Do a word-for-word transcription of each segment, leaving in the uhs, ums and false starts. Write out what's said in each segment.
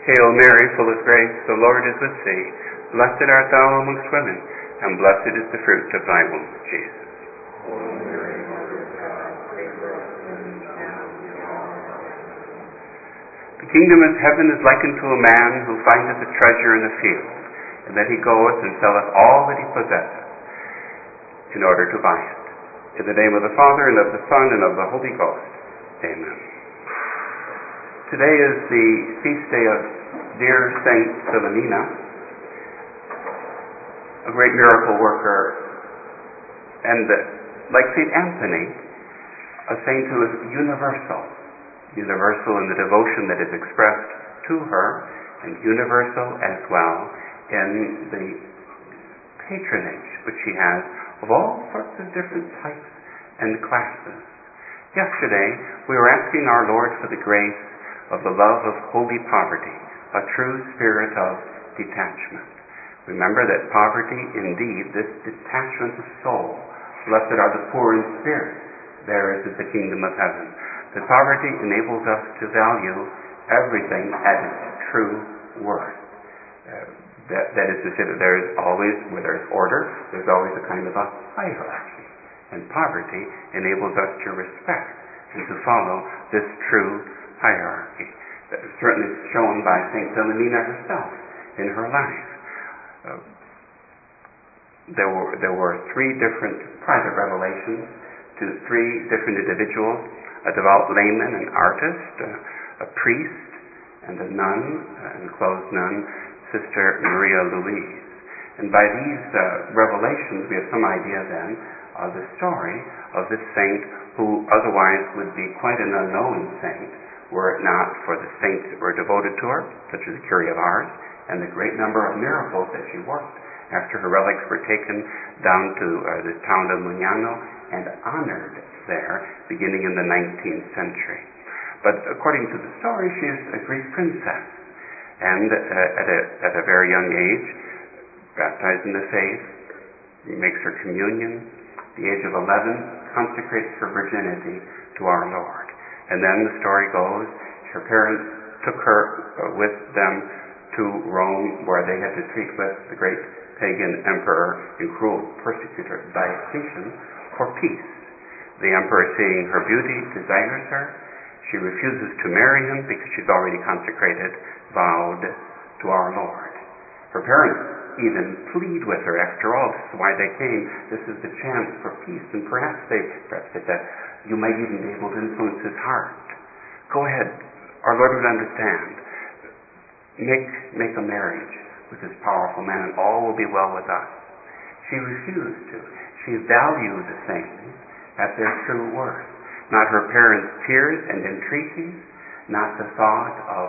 Hail Mary, full of grace, the Lord is with thee. Blessed art thou amongst women, and blessed is the fruit of thy womb, Jesus. The kingdom of heaven is likened to a man who findeth a treasure in a field, and then he goeth and selleth all that he possesseth in order to buy it. In the name of the Father, and of the Son, and of the Holy Ghost. Amen. Today is the feast day of dear Saint Philomena, a great miracle worker, and like Saint Anthony, a saint who is universal. Universal in the devotion that is expressed to her, and universal as well in the patronage which she has of all sorts of different types and classes. Yesterday, we were asking our Lord for the grace of the love of holy poverty, a true spirit of detachment. Remember that poverty, indeed, this detachment of soul, blessed are the poor in spirit, theirs is the kingdom of heaven. That poverty enables us to value everything at its true worth. Uh, that, that is to say that there is always, where there is order, there's always a kind of a hierarchy. And poverty enables us to respect and to follow this true hierarchy. That is certainly shown by Saint Philomena herself in her life. Uh, there were there were three different private revelations to three different individuals: a devout layman, an artist, uh, a priest, and a nun, uh, an enclosed nun, Sister Maria Louise. And by these uh, revelations, we have some idea then of the story of this saint, who otherwise would be quite an unknown saint were it not for the saints that were devoted to her, such as the Curie of Ars, and the great number of miracles that she worked after her relics were taken down to uh, the town of Mugnano and honored there, beginning in the nineteenth century. But according to the story, she is a Greek princess, and uh, at, a, at a very young age, baptized in the faith, makes her communion. At the age of eleven, consecrates her virginity to our Lord. And then the story goes, her parents took her uh, with them to Rome, where they had to treat with the great pagan emperor and cruel persecutor Diocletian for peace. The emperor, seeing her beauty, desires her. She refuses to marry him because she's already consecrated, vowed to our Lord. Her parents even plead with her. After all, this is why they came. This is the chance for peace, and perhaps they, perhaps they said, you might even be able to influence his heart. Go ahead. Our Lord would understand. Make, make a marriage with this powerful man, and all will be well with us. She refused to. She valued things at their true worth. Not her parents' tears and entreaties, not the thought of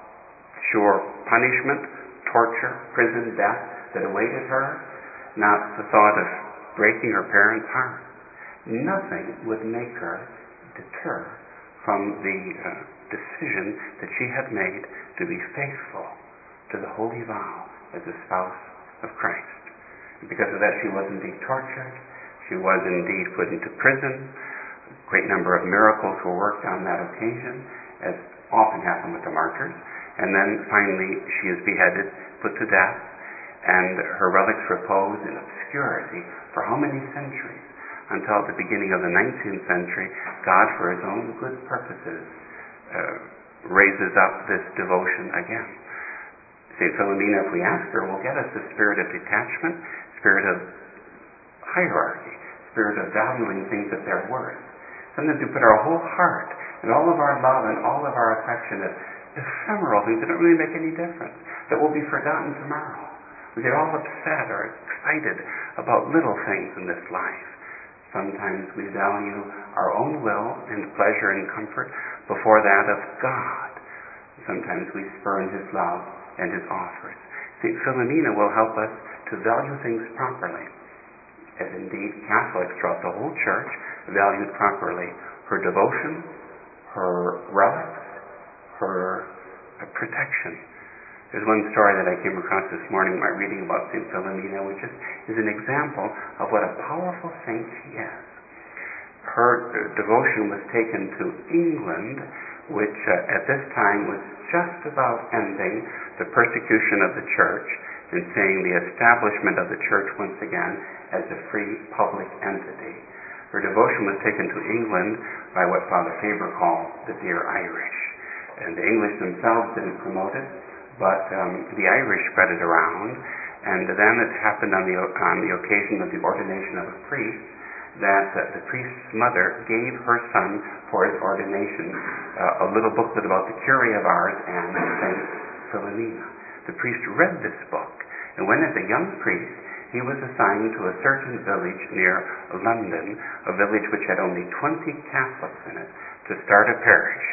sure punishment, torture, prison, death that awaited her, not the thought of breaking her parents' heart. Nothing would make her deter from the uh, decision that she had made to be faithful to the holy vow as a spouse of Christ. And because of that, she was indeed tortured. She was indeed put into prison. A great number of miracles were worked on that occasion, as often happened with the martyrs. And then finally she is beheaded, put to death, and her relics repose in obscurity for how many centuries? Until at the beginning of the nineteenth century, God, for his own good purposes, uh, raises up this devotion again. Saint Philomena, if we ask her, will get us the spirit of detachment, spirit of hierarchy, spirit of valuing things at their worth. Sometimes we put our whole heart and all of our love and all of our affection at ephemeral things that don't really make any difference, that will be forgotten tomorrow. We get all upset or excited about little things in this life. Sometimes we value our own will and pleasure and comfort before that of God. Sometimes we spurn his love and his offers. Saint Philomena will help us to value things properly, as indeed Catholics throughout the whole Church valued properly her devotion, her relics, her uh, protection. There's one story that I came across this morning in my reading about Saint Philomena, which is, is an example of what a powerful saint she is. Her uh, devotion was taken to England, which uh, at this time was just about ending the persecution of the church and seeing the establishment of the church once again as a free public entity. Her devotion was taken to England by what Father Faber called the Dear Irish. And the English themselves didn't promote it, but um, the Irish spread it around. And then it happened on the, on the occasion of the ordination of a priest that uh, the priest's mother gave her son for his ordination uh, a little booklet about the Curie of Ars and Saint Philomena. The priest read this book, and when as a young priest he was assigned to a certain village near London, a village which had only twenty Catholics in it, to start a parish.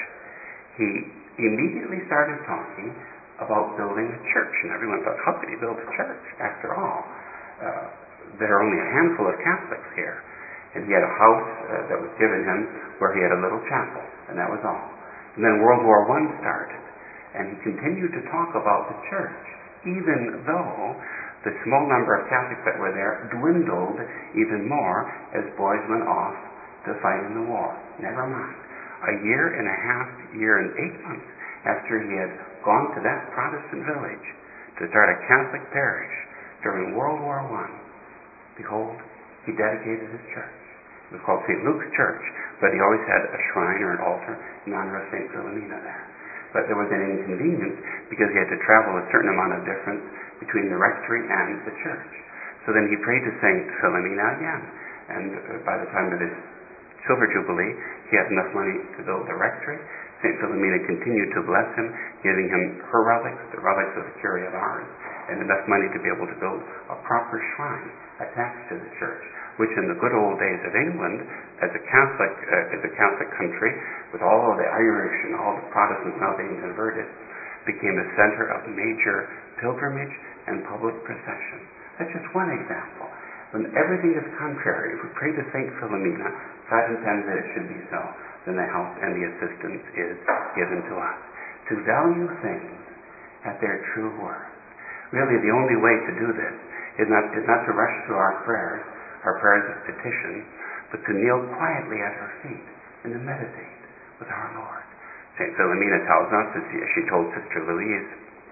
He immediately started talking about building a church, and everyone thought, how could he build a church? After all, uh, there are only a handful of Catholics here. And he had a house uh, that was given him where he had a little chapel, and that was all. And then World War One started, and he continued to talk about the church, even though the small number of Catholics that were there dwindled even more as boys went off to fight in the war. Never mind. A year and a half, year and eight months after he had gone to that Protestant village to start a Catholic parish during World War One, behold, he dedicated his church. It was called Saint Luke's Church, but he always had a shrine or an altar in honor of Saint Philomena there. But there was an inconvenience because he had to travel a certain amount of distance between the rectory and the church. So then he prayed to Saint Philomena again, and uh, by the time of his Silver Jubilee, he had enough money to build the rectory. Saint Philomena continued to bless him, giving him her relics, the relics of the Curie of Ars, and enough money to be able to build a proper shrine attached to the church, which in the good old days of England, as a Catholic, uh, as a Catholic country, with all of the Irish and all the Protestants now being converted, became a center of major pilgrimage and public procession. That's just one example. When everything is contrary, if we pray to Saint Philomena, God intends that it should be so, then the help and the assistance is given to us. To value things at their true worth. Really, the only way to do this is not, is not to rush through our prayers, our prayers of petition, but to kneel quietly at her feet and to meditate with our Lord. Saint Philomena tells us, as she told Sister Louise,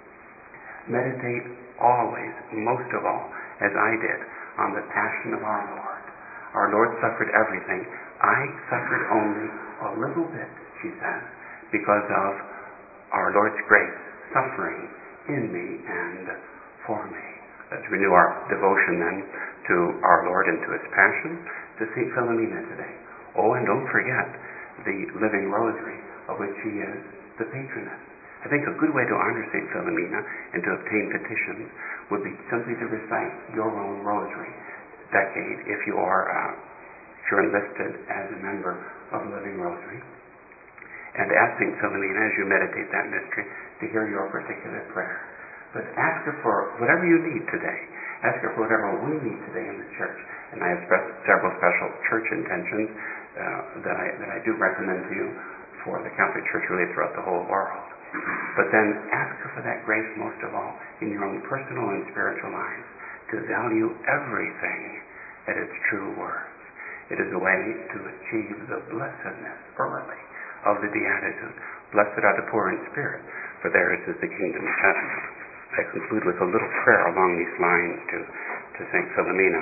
meditate always, most of all, as I did, on the passion of our Lord. Our Lord suffered everything. I suffered only a little bit, she says, because of our Lord's grace suffering in me and for me. Let's renew our devotion then to our Lord and to His Passion, to Saint Philomena today. Oh, and don't forget the Living Rosary, of which she is the patroness. I think a good way to honor Saint Philomena and to obtain petitions would be simply to recite your own rosary decade if you are uh, if you're enlisted as a member of Living Rosary. And ask Saint Philomena, as you meditate that mystery, to hear your particular prayer. But ask her for whatever you need today. Ask her for whatever we need today in the church. And I have spe- several special church intentions uh, that I that I do recommend to you for the Catholic Church really throughout the whole world. But then ask her for that grace most of all in your own personal and spiritual lives to value everything at its true worth. It is a way to achieve the blessedness early of the Beatitude. Blessed are the poor in spirit, for theirs is the kingdom of heaven. I conclude with a little prayer along these lines to, to Saint Philomena.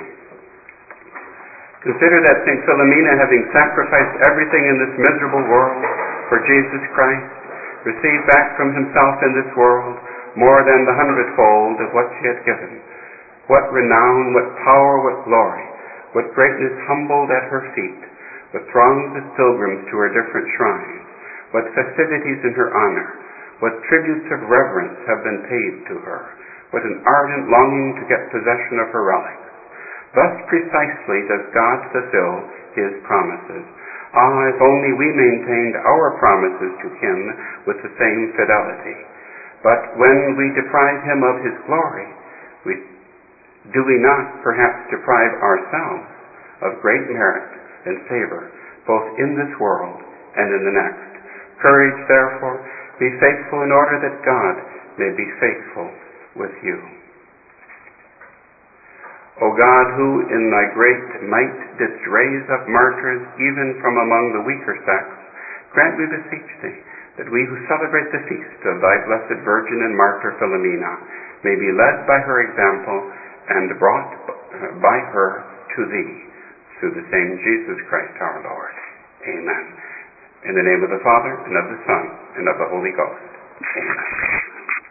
Consider that Saint Philomena, having sacrificed everything in this miserable world for Jesus Christ, received back from himself in this world more than the hundredfold of what she had given. What renown, what power, what glory, what greatness humbled at her feet, what throngs of pilgrims to her different shrines, what festivities in her honor, what tributes of reverence have been paid to her, what an ardent longing to get possession of her relics. Thus precisely does God fulfill His promises. Ah, if only we maintained our promises to Him with the same fidelity. But when we deprive Him of His glory, we, do we not perhaps deprive ourselves of great merit and favor, both in this world and in the next? Courage, therefore, be faithful in order that God may be faithful with you. O God, who in thy great might didst raise up martyrs even from among the weaker sects, grant, we beseech thee, that we who celebrate the feast of thy blessed Virgin and Martyr Philomena may be led by her example and brought by her to thee, through the same Jesus Christ our Lord. Amen. In the name of the Father, and of the Son, and of the Holy Ghost. Amen.